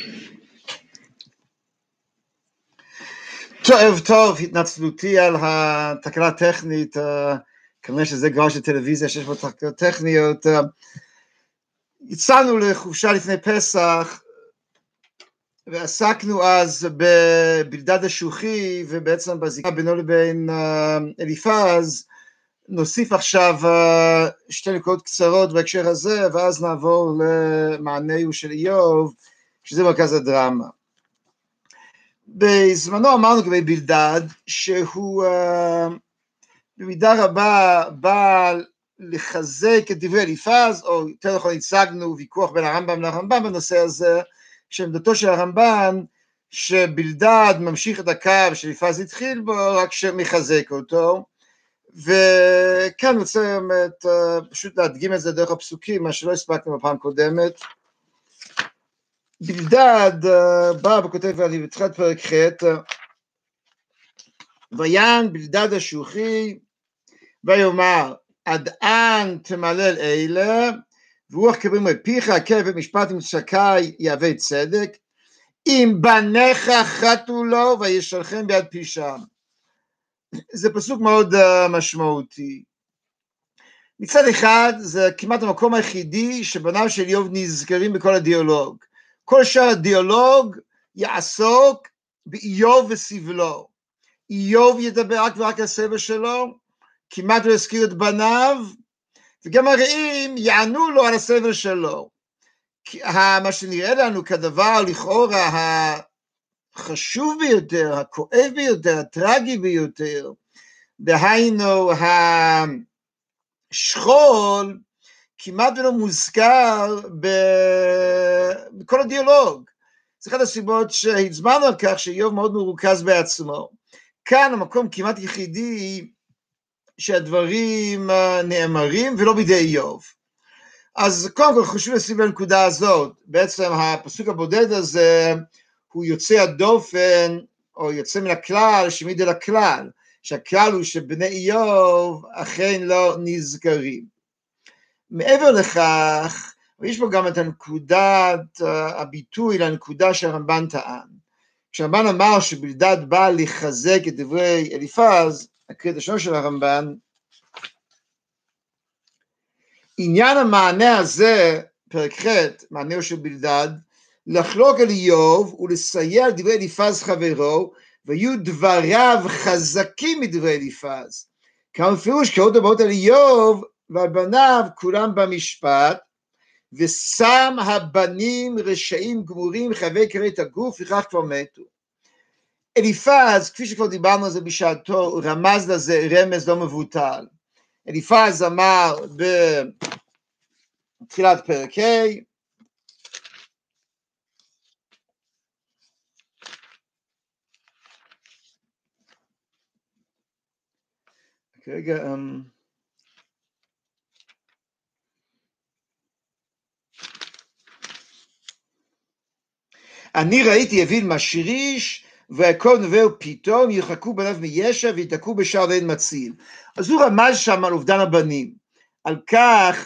טוב, התנצלותי על התקלה הטכנית, כנראה שזה כבר של טלוויזיה שיש בו תקלות טכניות. יצאנו לחופשה לפני פסח, ועסקנו אז בבלדד השוחי, ובעצם בזיקה בינו לבין אליפז. נוסיף עכשיו שתי נקודות קצרות בהקשר הזה, ואז נעבור למענהו של איוב, שזה מרכז הדרמה. בזמנו אמרנו לגבי בלדד, שהוא במידה רבה בא לחזק את דברי אליפז, או יותר נכון הצגנו ויכוח בין הרמב"ם לרמב"ם בנושא הזה, שעמדתו של הרמב"ן, שבלדד ממשיך את הקו שאליפז התחיל בו, רק שמחזק אותו, וכאן רוצה פשוט להדגים את זה דרך הפסוקים, מה שלא הספקנו בפעם קודמת. בלדד בא וכותב אני בתחילת פרק ח' ויען בלדד השוחי ויאמר עד אן תמלל אלה ורוח קברים מפיך עקב במשפט ומשקי יהווה צדק אם בניך חטאו לו וישלחם ביד פשעם. זה פסוק מאוד משמעותי. מצד אחד זה כמעט המקום היחידי שבניו של איוב נזכרים בכל הדיאלוג. כל שאר הדיאלוג יעסוק באיוב וסבלו. איוב ידבר רק ורק על הסבל שלו, כמעט לא יזכיר את בניו, וגם הרעים יענו לו על הסבל שלו. מה שנראה לנו כדבר לכאורה החשוב ביותר, הכואב ביותר, הטרגי ביותר, דהיינו השכול, כמעט ולא מוזכר בכל הדיאלוג. זה אחת הסיבות שהצבענו על כך שאיוב מאוד מרוכז בעצמו. כאן המקום כמעט יחידי שהדברים נאמרים ולא בידי איוב. אז קודם כל חשוב לשים לנקודה הזאת, בעצם הפסוק הבודד הזה הוא יוצא הדופן או יוצא מן הכלל שמעיד על הכלל, שהכלל הוא שבני איוב אכן לא נזכרים. מעבר לכך, ויש פה גם את הנקודת הביטוי לנקודה שהרמב"ן טען. כשהרמב"ן אמר שבלדד בא לחזק את דברי אליפז, הקריאת השונה של הרמב"ן, עניין המענה הזה, פרק ח', מענהו של בלדד, לחלוק על איוב ולסייע על דברי אליפז חברו, ויהיו דבריו חזקים מדברי אליפז. כמה פירוש קראות הבאות על איוב, ועל בניו כולם במשפט, ושם הבנים רשעים גמורים חייבי כרת הגוף, וכך כבר מתו. אליפז, כפי שכבר דיברנו על זה בשעתו, רמז לזה רמז לא מבוטל. אליפז אמר בתחילת פרק ה', רגע, אני ראיתי אביל משריש ויעקב נובהו פתאום ירחקו בניו מישע ויתקעו בשער ואין מציל. אז הוא רמז שם על אובדן הבנים, על כך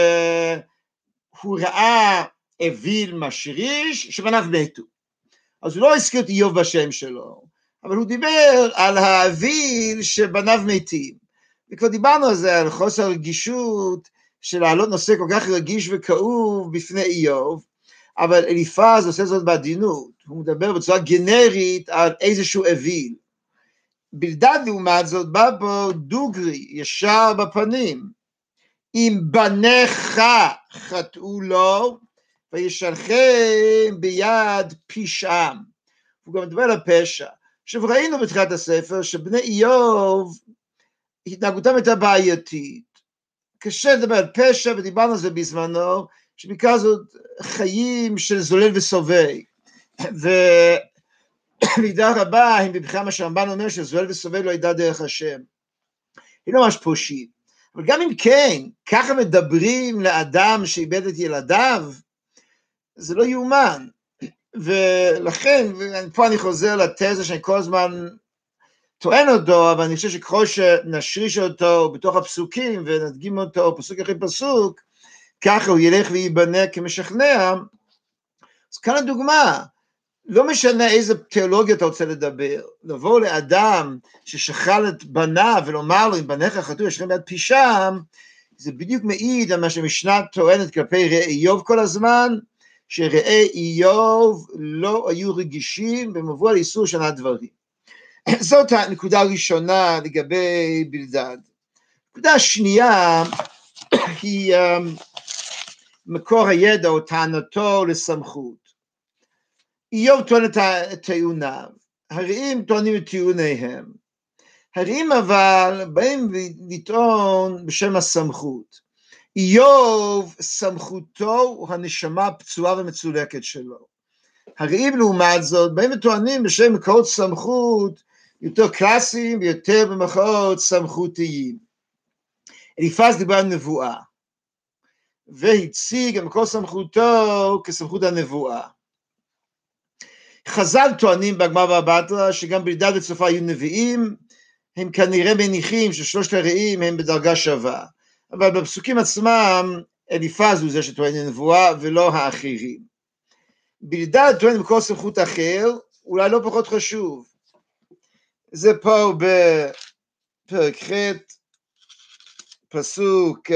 שהוא ראה אביל משריש שבניו מתו. אז הוא לא הזכיר את איוב בשם שלו, אבל הוא דיבר על האביל שבניו מתים. וכבר דיברנו על זה, על חוסר רגישות של להעלות נושא כל כך רגיש וכאוב בפני איוב, אבל אליפז עושה זאת בעדינות, הוא מדבר בצורה גנרית על איזשהו אוויל. בלדד לעומת זאת בא בו דוגרי, ישר בפנים, אם בניך חטאו לו, וישלחם ביד פשעם. הוא גם מדבר על הפשע. עכשיו ראינו בתחילת הספר שבני איוב, התנהגותם הייתה בעייתית. קשה לדבר על פשע, ודיברנו על זה בזמנו, שבעיקר זאת חיים של זולל וסובב, ומידה רבה, אם בבחירה מה שהרמב"ן אומר, שזולל וסובב לא ידע דרך השם. היא לא ממש פושעים. אבל גם אם כן, ככה מדברים לאדם שאיבד את ילדיו, זה לא יאומן. ולכן, ופה אני חוזר לתזה שאני כל הזמן טוען אותו, אבל אני חושב שככל שנשריש אותו בתוך הפסוקים, ונדגים אותו פסוק אחרי פסוק, ככה הוא ילך וייבנה כמשכנע, אז כאן הדוגמה, לא משנה איזה תיאולוגיה אתה רוצה לדבר, לבוא לאדם ששכל את בניו ולומר לו, אם בניך חטאו ישכם ביד פשעם, זה בדיוק מעיד על מה שמשנה טוענת כלפי רעי איוב כל הזמן, שרעי איוב לא היו רגישים במבוא על איסור שנה דברים. זאת הנקודה הראשונה לגבי בלדד. הנקודה השנייה היא מקור הידע או טענתו לסמכות. איוב טוען את טיעוניו, הרעים טוענים את טיעוניהם. הרעים אבל באים לטעון בשם הסמכות. איוב סמכותו הוא הנשמה הפצועה ומצולקת שלו. הרעים לעומת זאת באים וטוענים בשם מקורות סמכות יותר קלאסיים ויותר במחאות סמכותיים. אליפז דיבר על נבואה והציג את מקור סמכותו כסמכות הנבואה. חז"ל טוענים בגמרא בבא בתרא שגם בלדד וצופר היו נביאים, הם כנראה מניחים ששלושת הרעים הם בדרגה שווה, אבל בפסוקים עצמם אליפז הוא זה שטוען לנבואה ולא האחרים. בלדד טוען מקור סמכות אחר, אולי לא פחות חשוב, זה פה בפרק ח' פסוק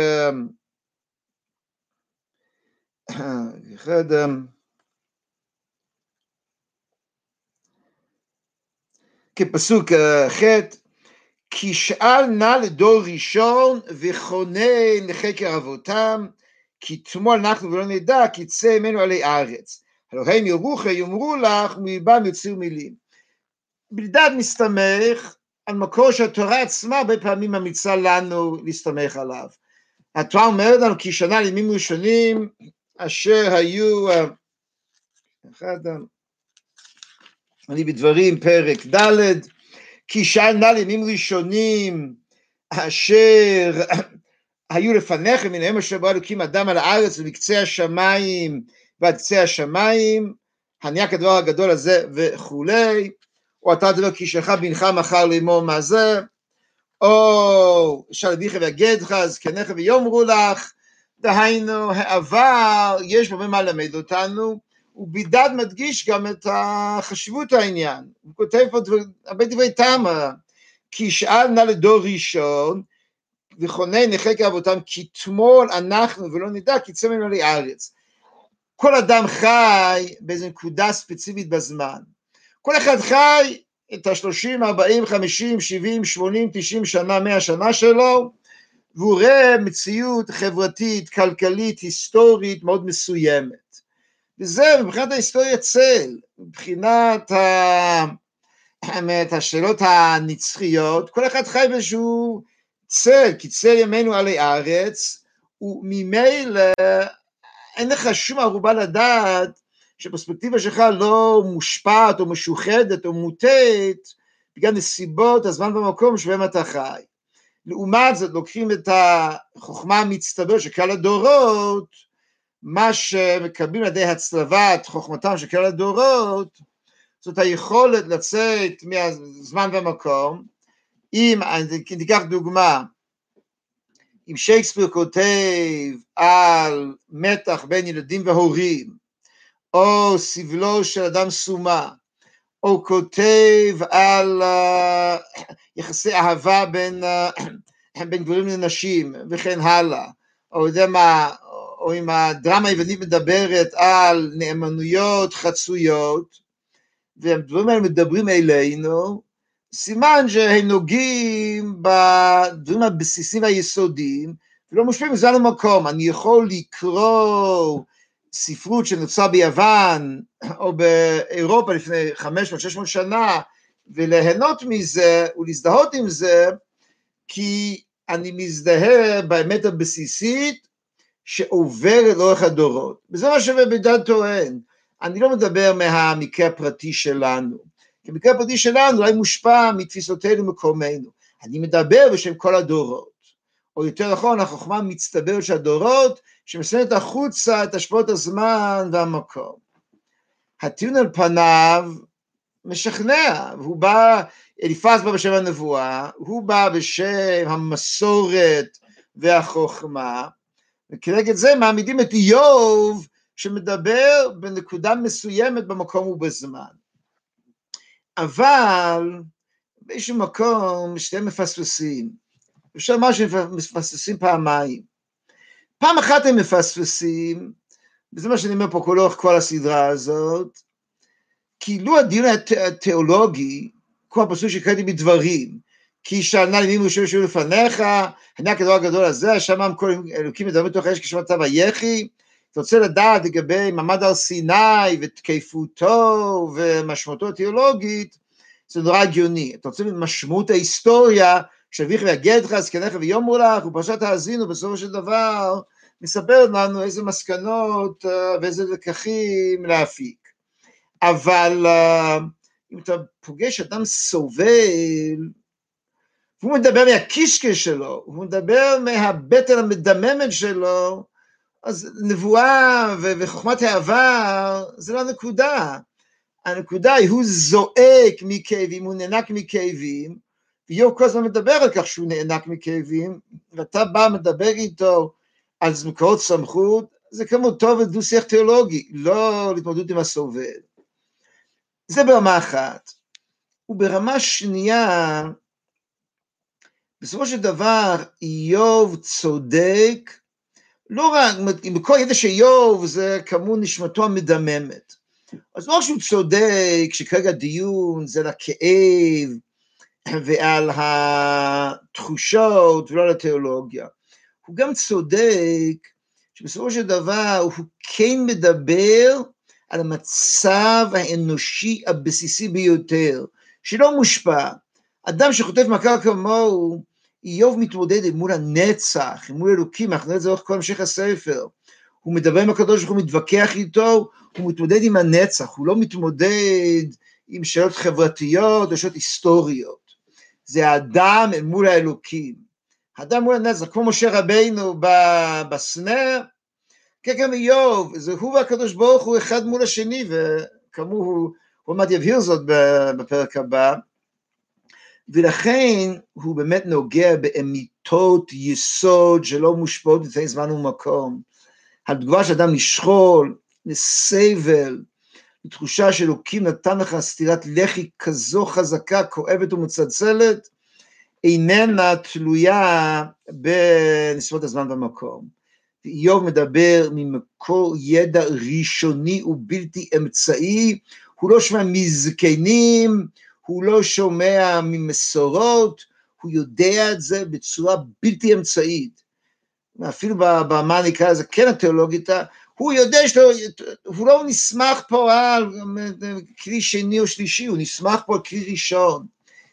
כפסוק ח' כי שאל נא לדור ראשון וכונן לחקר אבותם, כי תמול אנחנו ולא נדע כי צא ממנו עלי ארץ. הלא הם ירוך יאמרו לך מבם יוציאו מילים. בלדד מסתמך על מקור שהתורה עצמה הרבה פעמים ממליצה לנו להסתמך עליו. התורה אומרת לנו כי שנה לימים ראשונים אשר היו אני בדברים פרק ד' כי שאל נא לימים ראשונים אשר היו לפניכם מנהם אשר ברא אלוקים אדם על הארץ ומקצה השמיים ועד קצה השמיים, הניח הדבר הגדול הזה וכולי, או אתה תדבר כי שלך בנך מחר לאמור מה זה, או שאל אביך ויגדך זקניך ויאמרו לך, דהיינו העבר יש בו מה למד אותנו, ובלדד מדגיש גם את חשיבות העניין, הוא כותב פה הרבה דברי טעם, כי שאל נא לדור ראשון וכונן לחקר אבותם כי תמול אנחנו ולא נדע כי צא ממנו לארץ. כל אדם חי באיזו נקודה ספציפית בזמן, כל אחד חי את ה-30, 40, 50, 70, 80, 90 שנה, 100 שנה שלו, והוא רואה מציאות חברתית, כלכלית, היסטורית מאוד מסוימת. וזה מבחינת ההיסטוריה צל, מבחינת השאלות הנצחיות, כל אחד חי באיזשהו צל, כי צל ימינו עלי ארץ, וממילא אין לך שום ערובה לדעת שפרספקטיבה שלך לא מושפעת או משוחדת או מוטית בגלל נסיבות הזמן והמקום שבהם אתה חי. לעומת זאת לוקחים את החוכמה המצטברת של כלל הדורות, מה שמקבלים על ידי הצלבת חוכמתם של כלל הדורות, זאת היכולת לצאת מהזמן והמקום. אם ניקח דוגמה, אם שייקספיר כותב על מתח בין ילדים והורים, או סבלו של אדם סומה, או כותב על יחסי אהבה בין גברים לנשים, וכן הלאה, או יודע מה, או אם הדרמה היוונית מדברת על נאמנויות חצויות, והדברים האלה מדברים אלינו, סימן שהם נוגעים בדברים הבסיסיים והיסודיים, ולא מושפעים מזמן המקום. אני יכול לקרוא ספרות שנוצרה ביוון, או באירופה לפני 500-600 שנה, וליהנות מזה, ולהזדהות עם זה, כי אני מזדהה באמת הבסיסית, שעוברת לאורך הדורות. וזה מה שבלדד טוען. אני לא מדבר מהמקרה הפרטי שלנו, כי המקרה הפרטי שלנו אולי מושפע מתפיסותינו מקומנו. אני מדבר בשם כל הדורות, או יותר נכון, החוכמה מצטברת של הדורות, שמסיימת החוצה את השפעות הזמן והמקום. הטיעון על פניו משכנע, והוא בא, אליפז בא בשם הנבואה, הוא בא בשם המסורת והחוכמה, וכנגד זה מעמידים את איוב שמדבר בנקודה מסוימת במקום ובזמן. אבל באיזשהו מקום שתיהם מפספסים. אפשר לומר שהם מפספסים פעמיים. פעם אחת הם מפספסים, וזה מה שאני אומר פה לאורך כל הסדרה הזאת, כאילו הדיון התיאולוגי, כמו הפסוק שקראתי בדברים, כי שאלנה למי משה שהוא לפניך, הנה הכדור הגדול הזה, שמם כל אלוקים מדברים בתוך האש כשמעת ויחי, אתה רוצה לדעת לגבי מעמד הר סיני ותקפותו ומשמעותו התיאולוגית, זה נורא הגיוני. אתה רוצה משמעות ההיסטוריה, כשאביך ויגד לך, זקניך ויאמרו לך, ופרשת האזינו, בסופו של דבר, מספר לנו איזה מסקנות ואיזה לקחים להפיק. אבל אם אתה פוגש אדם סובל, והוא מדבר מהקישקש שלו, הוא מדבר מהבטן המדממת שלו, אז נבואה וחוכמת העבר, זה לא הנקודה. הנקודה היא, הוא זועק מכאבים, הוא נאנק מכאבים, ואיוב כל הזמן מדבר על כך שהוא נאנק מכאבים, ואתה בא מדבר איתו על מקורות סמכות, זה כמו טוב ודו שיח תיאולוגי, לא להתמודדות עם הסובל. זה ברמה אחת. וברמה שנייה, בסופו של דבר, איוב צודק, לא רק, בכל ידע שאיוב זה כמו נשמתו המדממת. אז לא שהוא צודק, שכרגע דיון זה על הכאב, ועל התחושות, ולא על התיאולוגיה. הוא גם צודק, שבסופו של דבר הוא כן מדבר על המצב האנושי הבסיסי ביותר, שלא מושפע. אדם שחוטף מכה כמוהו, איוב מתמודד מול הנצח, מול אלוקים, אנחנו נראה את זה לאורך כל המשך הספר. הוא מדבר עם הקדוש ברוך הוא, מתווכח איתו, הוא מתמודד עם הנצח, הוא לא מתמודד עם שאלות חברתיות או שאלות היסטוריות. זה האדם מול האלוקים. האדם מול הנצח, כמו משה רבינו בסנה, כגם איוב, זה הוא והקדוש ברוך הוא אחד מול השני, וכמו הוא עומד יבהיר זאת בפרק הבא, ולכן הוא באמת נוגע באמיתות יסוד שלא מושפעות לפני זמן ומקום. התגובה של אדם לשכול, לסבל, לתחושה שאלוקים נתן לך סטירת לחי כזו חזקה, כואבת ומצלצלת, איננה תלויה בנסיבות הזמן והמקום. איוב מדבר ממקור ידע ראשוני ובלתי אמצעי, הוא לא שומע מזקנים, הוא לא שומע ממסורות, הוא יודע את זה בצורה בלתי אמצעית. אפילו במה נקרא לזה, כן התיאולוגית, הוא יודע הוא לא נסמך פה על כלי שני או שלישי, הוא נסמך פה על כלי ראשון,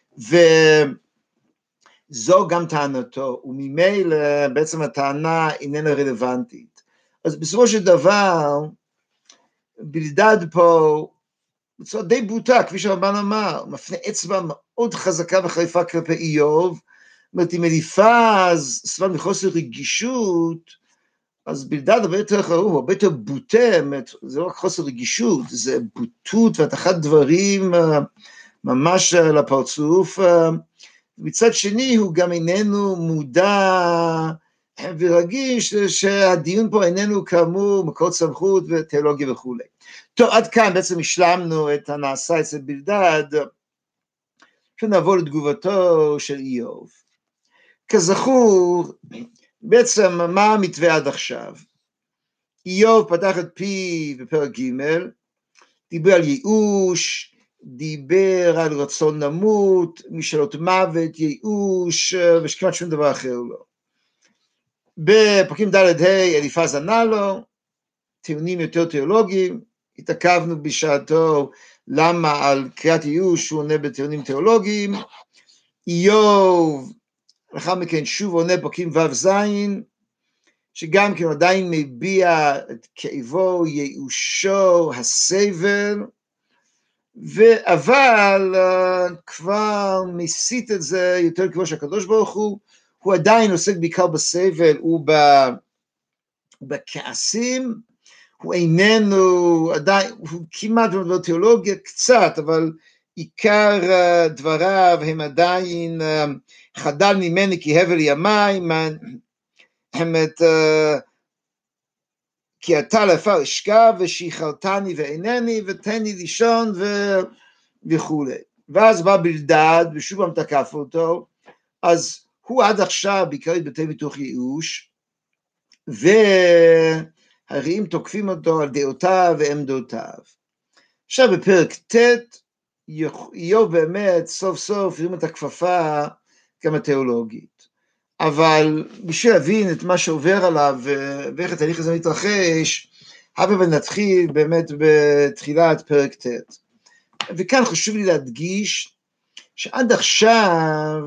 וזו גם טענתו, וממילא בעצם הטענה איננה רלוונטית. אז בסופו של דבר, בלדד פה, בצורה די בוטה, כפי שהרמב"ן אמר, מפנה אצבע מאוד חזקה וחריפה כלפי איוב, זאת אומרת, אם אליפז סבל מחוסר רגישות, אז בלדד הרבה יותר חרוב, הרבה יותר בוטה, זה לא רק חוסר רגישות, זה בוטות והתחת דברים ממש לפרצוף, מצד שני הוא גם איננו מודע ורגיש שהדיון פה איננו כאמור מקורות סמכות ותיאולוגיה וכו'. טוב, עד כאן בעצם השלמנו את הנעשה אצל בלדד, שנעבור לתגובתו של איוב. כזכור, בעצם מה המתווה עד עכשיו? איוב פתח את פי בפרק ג', דיבר על ייאוש, דיבר על רצון למות, משאלות מוות, ייאוש, וכמעט שום דבר אחר לא. בפרקים ד' ה' אליפז ענה לו, טיעונים יותר תיאולוגיים, התעכבנו בשעתו למה על קריאת ייאוש הוא עונה בטיעונים תיאולוגיים, איוב לאחר מכן שוב עונה פרקים ו' ז', שגם כן עדיין מביע את כאבו, ייאושו, הסבל, אבל כבר מסיט את זה יותר כמו שהקדוש ברוך הוא עדיין עוסק בעיקר בסבל ובכעסים, הוא איננו, עדיין, הוא כמעט לא תיאולוגיה, קצת, אבל עיקר דבריו הם עדיין חדל ממני כי הבל ימי, כי אתה לעפר אשכב ושחררתני ואינני ותן לי לישון וכולי. ואז בא בלדד ושוב פעם תקף אותו, אז הוא עד עכשיו בעיקר התבטא מתוך ייאוש, והרעים תוקפים אותו על דעותיו ועמדותיו. עכשיו בפרק ט' איוב באמת סוף סוף הרים את הכפפה גם התיאולוגית, אבל בשביל להבין את מה שעובר עליו ואיך התהליך הזה מתרחש, הבה ונתחיל באמת בתחילת פרק ט'. וכאן חשוב לי להדגיש שעד עכשיו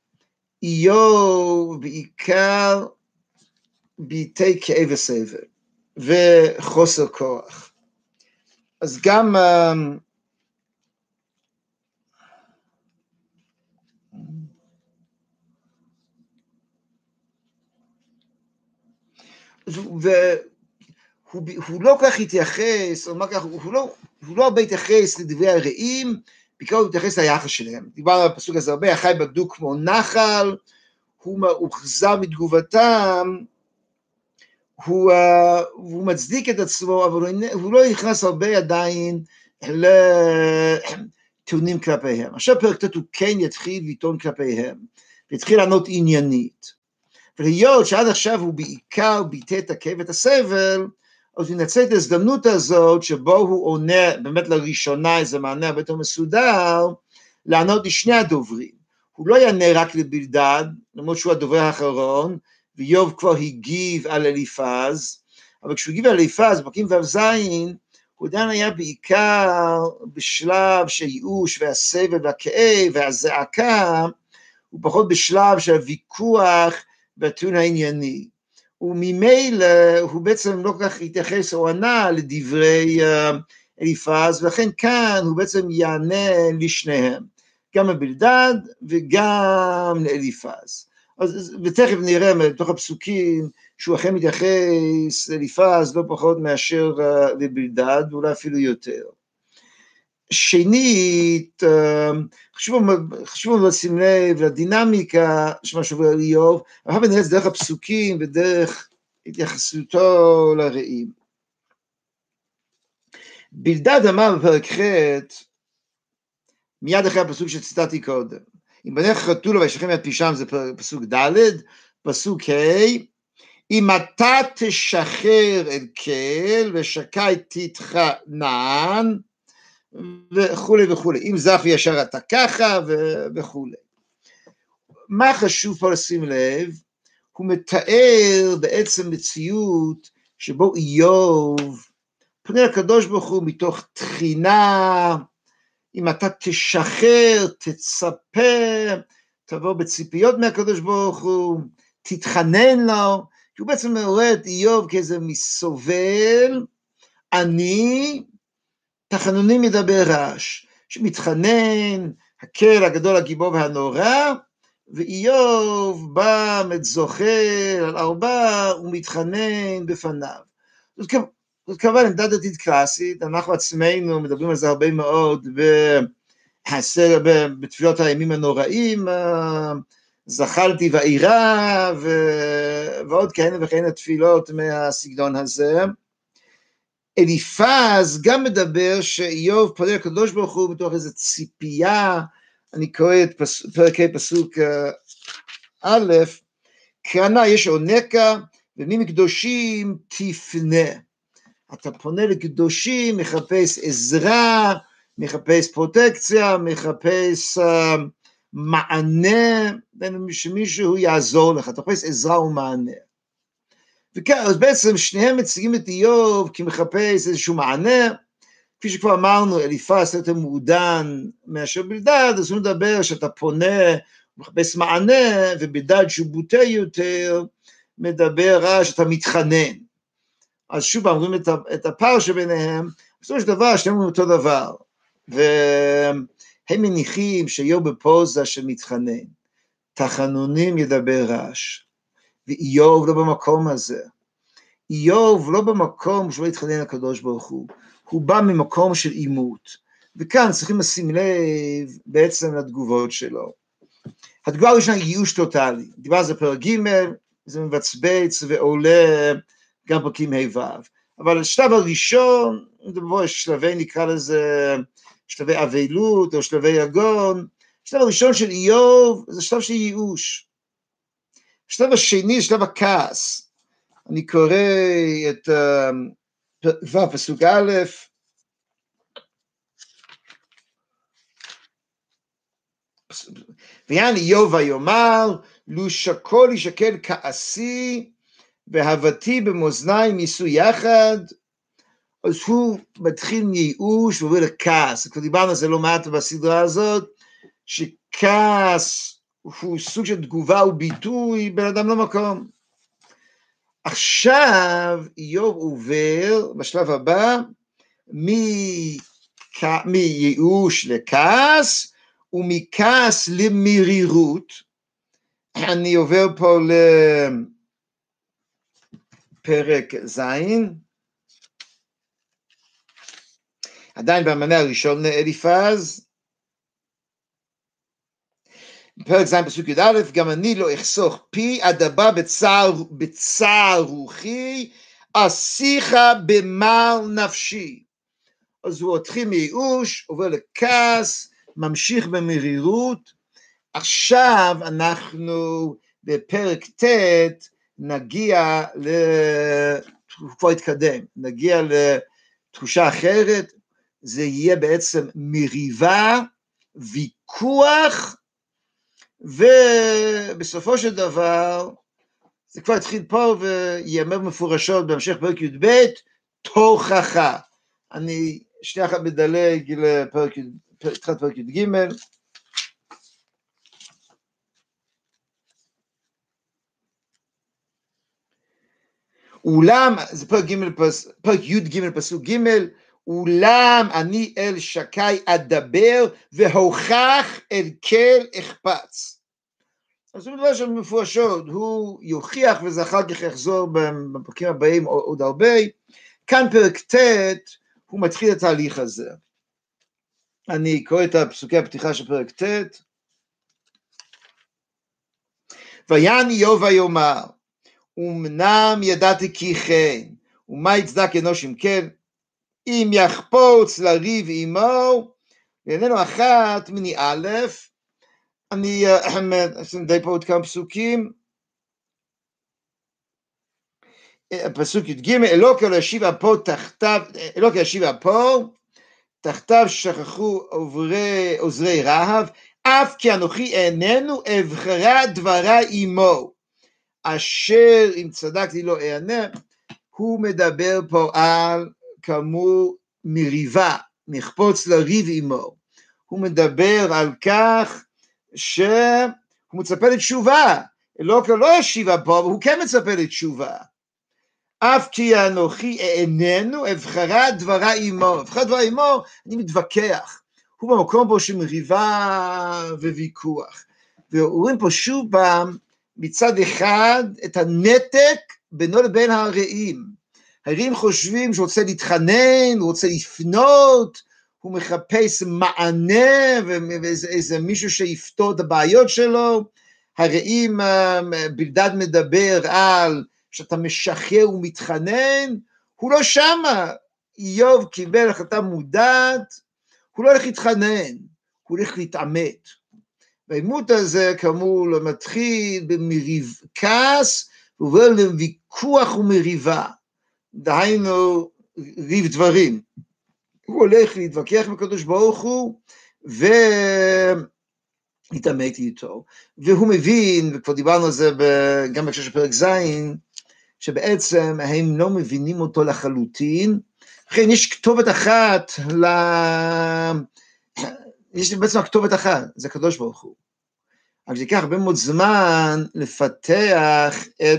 איוב בעיקר ביטי כאב וסבל וחוסר כוח. אז גם והוא לא כך התייחס, הוא לא הרבה התייחס לדברי הרעים, בעיקר הוא התייחס ליחס שלהם. דיברנו על הפסוק הזה הרבה, החי בגדו כמו נחל, הוא מאוכזב מתגובתם, הוא מצדיק את עצמו, אבל הוא לא נכנס הרבה עדיין לטיעונים כלפיהם. עכשיו פרק ט' הוא כן יתחיל לטעון כלפיהם, ויתחיל לענות עניינית. ולהיות שעד עכשיו הוא בעיקר ביטא את הכאב ואת הסבל, אז הוא ינצל את ההזדמנות הזאת, שבו הוא עונה באמת לראשונה איזה מענה הרבה יותר מסודר, לענות לשני הדוברים. הוא לא יענה רק לבלדד, למרות שהוא הדובר האחרון, ואיוב כבר הגיב על אליפז, אבל כשהוא הגיב על אליפז, בפרקים ו' הוא עדיין היה בעיקר בשלב של ייאוש והסבל והכאב והזעקה, הוא פחות בשלב של הוויכוח בטיעון הענייני. וממילא הוא בעצם לא כל כך התייחס או ענה לדברי אליפז, ולכן כאן הוא בעצם יענה לשניהם, גם לבלדד וגם לאליפז. ותכף נראה מתוך הפסוקים שהוא אכן מתייחס לאליפז לא פחות מאשר לבלדד, ואולי אפילו יותר. שנית, חשוב לשים לב לדינמיקה שמה שעובר על איוב, אבל נראה את זה דרך הפסוקים ודרך התייחסותו לרעים. בלדד אמר בפרק ח' מיד אחרי הפסוק שציטטתי קודם, אם בניך חתולה וישכם יד פישם, זה פסוק ד', פסוק ה', אם אתה תשחרר אל כל ושקי תתחנן, וכולי וכולי, אם זך וישר אתה ככה וכולי. מה חשוב פה לשים לב? הוא מתאר בעצם מציאות שבו איוב פונה לקדוש ברוך הוא מתוך תחינה, אם אתה תשחרר, תצפה, תבוא בציפיות מהקדוש ברוך הוא, תתחנן לו, כי הוא בעצם מראה את איוב כאיזה מסובל, אני, תחנונים ידבר רעש, שמתחנן, הקל הגדול הגיבור והנורא, ואיוב בא זוכר על ארבע ומתחנן בפניו. זאת כמובן עמדה דתית קלאסית, אנחנו עצמנו מדברים על זה הרבה מאוד בתפילות הימים הנוראים, זחלתי ואירה ועוד כהנה וכהנה תפילות מהסגנון הזה. אליפז גם מדבר שאיוב פונה לקדוש ברוך הוא בתוך איזו ציפייה, אני קורא את פרקי פסוק א', קרנה יש עונקה ומי מקדושים תפנה. אתה פונה לקדושים, מחפש עזרה, מחפש פרוטקציה, מחפש מענה, שמישהו יעזור לך, אתה מחפש עזרה ומענה. אז בעצם שניהם מציגים את איוב כי מחפש איזשהו מענה, כפי שכבר אמרנו, אליפז יותר מעודן מאשר בלדד, אז הוא מדבר שאתה פונה, מחפש מענה, ובלדד שהוא בוטה יותר, מדבר שאתה מתחנן. אז שוב אומרים את הפער שביניהם, בסופו של דבר שניהם אומרים אותו דבר, והם מניחים שאיוב בפוזה שמתחנן, תחנונים ידבר רעש, ואיוב לא במקום הזה, איוב לא במקום שהוא יתחנן לקדוש ברוך הוא בא ממקום של עימות, וכאן צריכים לשים לב בעצם לתגובות שלו. התגובה הראשונה היא ייאוש טוטלי, דיבר על זה פרק ג', זה מבצבץ ועולה גם פרקים ה' ו'. אבל השלב הראשון, יש שלבי, נקרא לזה, שלבי אבלות או שלבי יגון, השלב הראשון של איוב זה שלב של ייאוש. השלב השני זה שלב הכעס. אני קורא את כבר פסוק א', ויען איוב ויאמר, לו שקול ישקל כעסי, והבתי במאזניים יישאו יחד, אז הוא מתחיל מייאוש ועובר לכעס. כבר דיברנו על זה לא מעט בסדרה הזאת, שכעס הוא סוג של תגובה וביטוי בין אדם למקום. עכשיו איוב עובר בשלב הבא מייאוש לכעס, ומכעס למרירות. אני עובר פה לפרק זין, עדיין במענה הראשון לאליפז, פרק זין פסוק י"א, גם אני לא אחסוך פי עד הבא בצער רוחי, אשיך במר נפשי. אז הוא התחיל מייאוש, עובר לכעס, ממשיך במרירות. עכשיו אנחנו בפרק ט' נגיע כבר התקדם, נגיע לתחושה אחרת, זה יהיה בעצם מריבה, ויכוח, ובסופו של דבר, זה כבר התחיל פה ויאמר מפורשות בהמשך פרק י"ב, תוכחה. אני שנייה אחת מדלג לפרק י"ג, אולם, זה פרק י"ג פסוק ג', אולם אני אל שקי אדבר והוכח אל כל אחפץ. אז הוא מדבר שם מפורשות, הוא יוכיח וזה אחר כך יחזור בפרקים הבאים עוד הרבה. כאן פרק ט' הוא מתחיל את התהליך הזה. אני קורא את פסוקי הפתיחה של פרק ט'. ויען איוב ויאמר, אמנם ידעתי כי כן, ומה יצדק אנוש אם כן, אם יחפוץ לריב עמו, ואיננו אחת מני א', אני די פה עוד כמה פסוקים, פסוק י"ג, אלוקי לא ישיב אפו תחתיו, אלוקי ישיב אפו, תחתיו שכחו עוזרי רהב, אף כי אנוכי איננו אבחרה דברה עמו, אשר אם צדקתי לא אענה. הוא מדבר פה על כאמור מריבה, נחפוץ לריב עמו. הוא מדבר על כך שהוא מצפה לתשובה, אלוקי לא ישיב פה, אבל הוא כן מצפה לתשובה. אף כי אנוכי איננו אבחרה דברה עמו, אבחרה דברה עמו, אני מתווכח. הוא במקום פה של מריבה וויכוח. ורואים פה שוב פעם, מצד אחד את הנתק בינו לבין הרעים. הרעים חושבים שהוא רוצה להתחנן, הוא רוצה לפנות, הוא מחפש מענה ואיזה מישהו שיפתור את הבעיות שלו. הרעים בלדד מדבר על שאתה משחרר ומתחנן, הוא לא שמה. איוב קיבל החלטה מודעת, הוא לא הולך להתחנן, הוא הולך להתעמת. והעימות הזה כאמור מתחיל במריב כעס, ועובר לוויכוח ומריבה, דהיינו ריב דברים. הוא הולך להתווכח עם הקדוש ברוך הוא, ולהתעמת איתו. והוא מבין, וכבר דיברנו על זה גם בהקשר של פרק זין, שבעצם הם לא מבינים אותו לחלוטין. לכן יש כתובת אחת, יש בעצם הכתובת אחת, זה הקדוש ברוך הוא. אבל זה ייקח הרבה מאוד זמן לפתח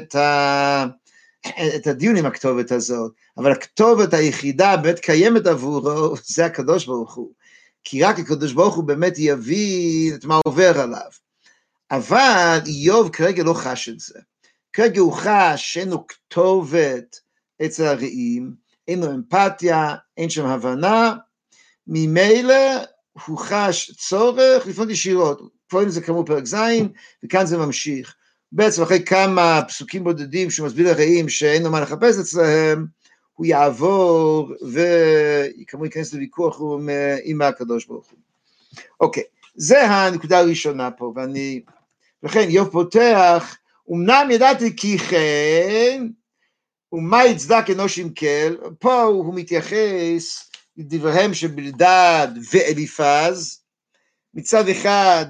את הדיון עם הכתובת הזאת, אבל הכתובת היחידה באמת קיימת עבורו, זה הקדוש ברוך הוא. כי רק הקדוש ברוך הוא באמת יבין את מה עובר עליו. אבל איוב כרגע לא חש את זה. כרגע הוא חש שאינו כתובת אצל הרעים, אינו אמפתיה, אין שם הבנה, ממילא הוא חש צורך לפנות ישירות. קוראים לזה כאמור פרק זין, וכאן זה ממשיך. בעצם אחרי כמה פסוקים בודדים שהוא מסביר לרעים שאין לו מה לחפש אצלהם, הוא יעבור, וכמו ייכנס לוויכוח עם הקדוש ברוך הוא. אוקיי, זה הנקודה הראשונה פה, לכן איוב פותח, אמנם ידעתי כי כן, ומה יצדק אנוש עם כל, פה הוא מתייחס לדבריהם של בלדד ואליפז. מצד אחד,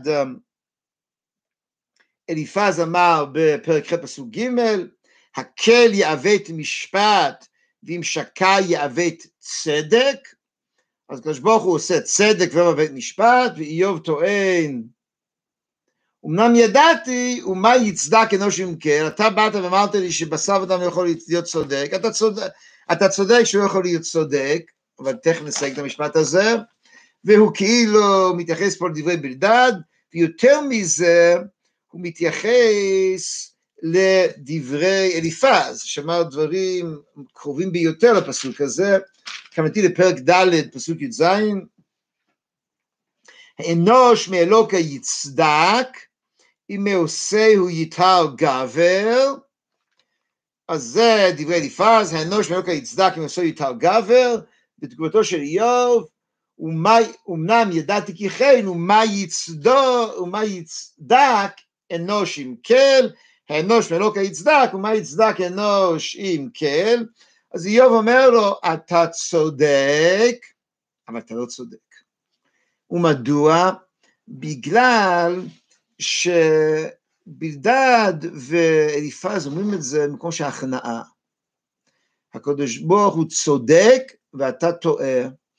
אליפז אמר בפרק ח' פסוק ג', הקל יעוות משפט, ואם שקע יעוות צדק. אז הקדוש ברוך הוא עושה צדק ומעוות משפט, ואיוב טוען, אמנם ידעתי, ומה יצדק אנוש עם כל, אתה באת ואמרת לי שבשר אדם לא יכול להיות צודק, אתה צודק שהוא לא יכול להיות צודק, אבל תכף נסייג את המשפט הזה, והוא כאילו מתייחס פה לדברי בלדד, ויותר מזה, הוא מתייחס לדברי אליפז, שאמר דברים קרובים ביותר לפסוק הזה, כמתי לפרק ד' פסוק י"ז, האנוש מאלוקה יצדק, אם מעושהו יתר גבר. אז זה דברי אליפז, האנוש מאלוקה יצדק, אם מעושהו יתר גבר. בתגובתו של איוב, אמנם ידעתי כי כן, ומה יצדק אנוש עם כל, האנוש מאלוקה יצדק, ומה יצדק אנוש עם כל. אז איוב אומר לו, אתה צודק, אבל אתה לא צודק. ומדוע? בגלל שבלדד ואליפז אומרים את זה במקום שההכנעה. הקדוש ברוך הוא צודק ואתה טועה,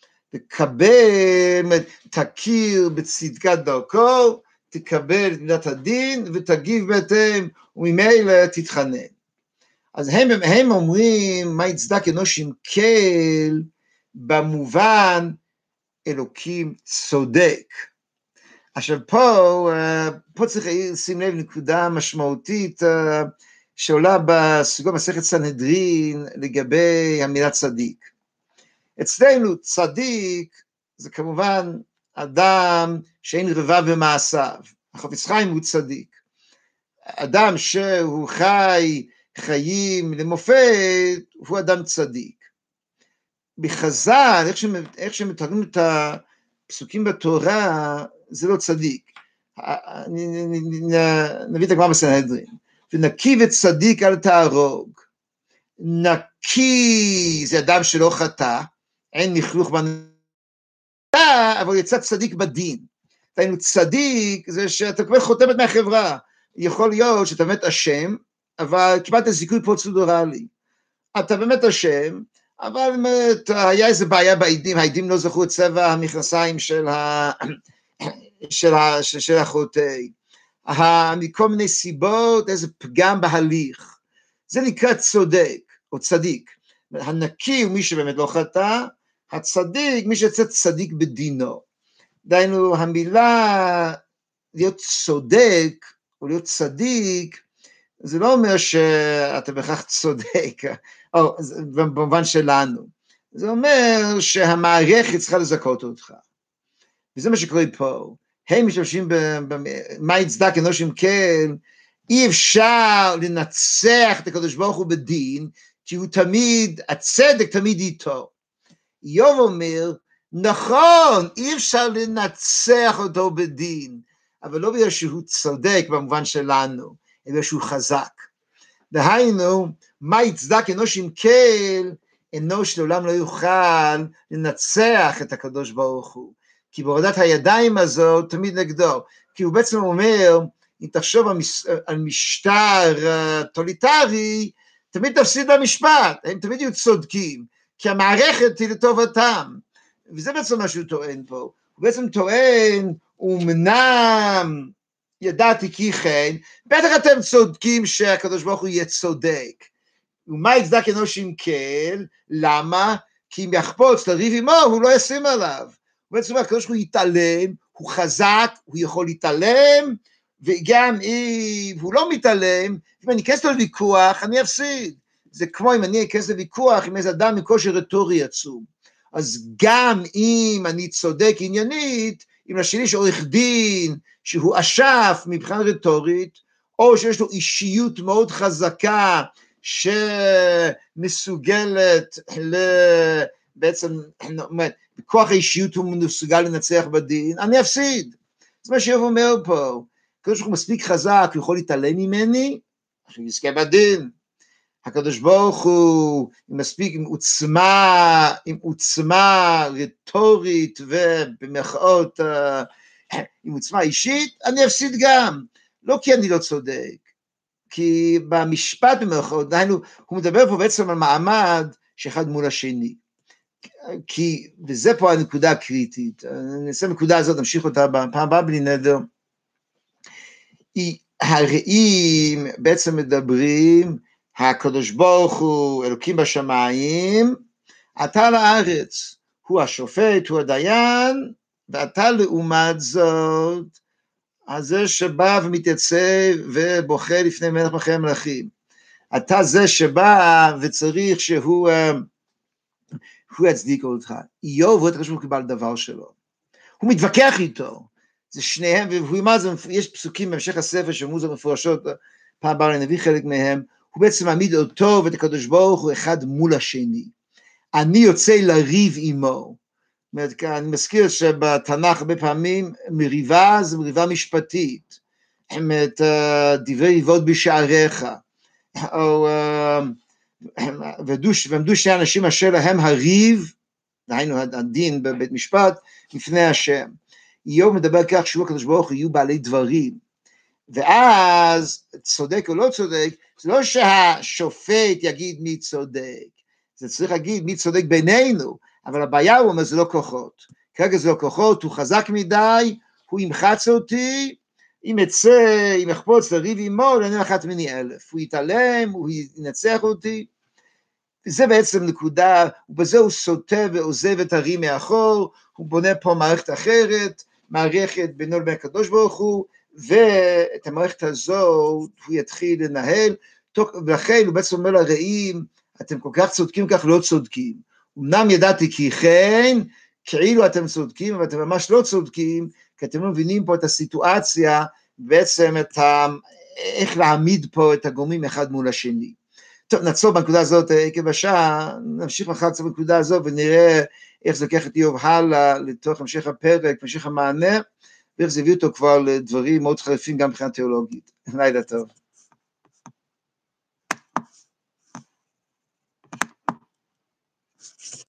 תקבל, תכיר בצדקת דרכו, תקבל את מידת הדין ותגיב בהתאם, וממילא תתחנן. אז הם אומרים מה יצדק אנוש עם כל במובן אלוקים צודק. עכשיו פה צריך לשים לב נקודה משמעותית שעולה בסוגיה מסכת סנהדרין לגבי המילה צדיק. אצלנו צדיק זה כמובן אדם שאין רבב במעשיו, החפץ חיים הוא צדיק, אדם שהוא חי חיים למופת הוא אדם צדיק. בחז"ל, איך שמתארים את הפסוקים בתורה, זה לא צדיק. נביא את הגמרא בסנהדרין, ונקי וצדיק אל תהרוג. נקי זה אדם שלא חטא, אין לכלוך בנתה, אבל יצא צדיק בדין. דהיינו צדיק זה שאתה כבר חותמת מהחברה, יכול להיות שאתה באמת אשם, אבל קיבלת זיכוי פרוצדורלי. אתה באמת אשם, אבל באמת היה איזה בעיה בעדים, העדים לא זכו את צבע המכנסיים של החוטא, מכל מיני סיבות, איזה פגם בהליך. זה נקרא צודק או צדיק. הנקי הוא מי שבאמת לא חטא, הצדיק מי שיצא צדיק בדינו. דהיינו המילה להיות צודק או להיות צדיק, זה לא אומר שאתה בכך צודק, או במובן שלנו, זה אומר שהמערכת צריכה לזכות אותך, וזה מה שקורה פה. הם משתמשים במה יצדק אנוש עם כל, אי אפשר לנצח את הקדוש ברוך הוא בדין, כי הוא תמיד, הצדק תמיד איתו. איוב אומר, נכון, אי אפשר לנצח אותו בדין, אבל לא בגלל שהוא צודק במובן שלנו, אלא שהוא חזק. דהיינו, מה יצדק אנוש עם כל, אנוש לעולם לא יוכל לנצח את הקדוש ברוך הוא, כי בהורדת הידיים הזאת תמיד נגדו, כי הוא בעצם אומר, אם תחשוב על משטר טוטליטרי, תמיד תפסיד במשפט, הם תמיד יהיו צודקים, כי המערכת היא לטובתם, וזה בעצם מה שהוא טוען פה. הוא בעצם טוען, אמנם ידעתי כי כן, בטח אתם צודקים שהקדוש ברוך הוא יהיה צודק, ומה יצדק אנוש עם כל, למה? כי אם יחפוץ לריב עמו, הוא לא ישים עליו. בעצם הקדוש ברוך הוא יתעלם, הוא חזק, הוא יכול להתעלם, וגם אם הוא לא מתעלם, אם אני אכנס לו לוויכוח, אני אפסיד. זה כמו אם אני אכנס לוויכוח עם איזה אדם מכושר רטורי עצום. אז גם אם אני צודק עניינית, אם לשני יש עורך דין, שהוא אשף מבחינה רטורית, או שיש לו אישיות מאוד חזקה, שמסוגלת בעצם, בכוח האישיות הוא מסוגל לנצח בדין, אני אפסיד. זה מה שאיוב אומר פה, הקדוש ברוך הוא מספיק חזק, הוא יכול להתעלם ממני, שהוא יזכה בדין. הקדוש ברוך הוא מספיק עם עוצמה רטורית ובמחאות, עם עוצמה אישית, אני אפסיד גם, לא כי אני לא צודק, כי במשפט במחאות, הוא מדבר פה בעצם על מעמד שאחד מול השני, וזה פה הנקודה הקריטית, נעשה נקודה הזאת, נמשיך אותה בפעם הבאה בלי נדר, הרעים בעצם מדברים, הקדוש ברוך הוא אלוקים בשמיים, אתה לארץ, הוא השופט, הוא הדיין, ואתה לעומת זאת, זה שבא ומתייצב ובוחר לפני מלך מלכי המלכים, אתה זה שבא וצריך שהוא יצדיק אותך, איוב הוא את הקדוש ברוך הוא כבעל דבר שלו, הוא מתווכח איתו, זה שניהם, והוא אמר, יש פסוקים בהמשך הספר שאמרו זה מפורשות, פעם הבאה נביא חלק מהם, הוא בעצם מעמיד אותו ואת הקדוש ברוך הוא אחד מול השני, אני יוצא לריב עמו, אני מזכיר שבתנ"ך הרבה פעמים מריבה זה מריבה משפטית, את דברי ריבות בשעריך, ועמדו שני אנשים אשר להם הריב, דהיינו הדין בבית משפט, לפני השם, איוב מדבר כך שהוא הקדוש ברוך הוא יהיו בעלי דברים, ואז צודק או לא צודק, זה לא שהשופט יגיד מי צודק, זה צריך להגיד מי צודק בינינו, אבל הבעיה הוא אומר זה לא כוחות, כרגע זה לא כוחות, הוא חזק מדי, הוא ימחץ אותי, אם אצא, אם אחפוץ לריב עמו, לעניין אחת מני 1000, הוא יתעלם, הוא ינצח אותי, וזה בעצם נקודה, ובזה הוא סוטה ועוזב את הרים מאחור, הוא בונה פה מערכת אחרת, מערכת בינו לבין הקדוש ברוך הוא, ואת המערכת הזאת הוא יתחיל לנהל, ולכן הוא בעצם אומר לרעים, אתם כל כך צודקים, כך לא צודקים, אמנם ידעתי כי כן, כאילו אתם צודקים, אבל אתם ממש לא צודקים, כי אתם לא מבינים פה את הסיטואציה, בעצם איך להעמיד פה את הגורמים אחד מול השני. טוב, נעצור בנקודה הזאת עקב השעה, נמשיך מחר קצת בנקודה הזאת, ונראה איך זה לוקח את איוב הלאה, לתוך המשך הפרק, המשך המענה, ואיך זה הביא אותו כבר לדברים מאוד חריפים גם מבחינה תיאולוגית. לילה טוב.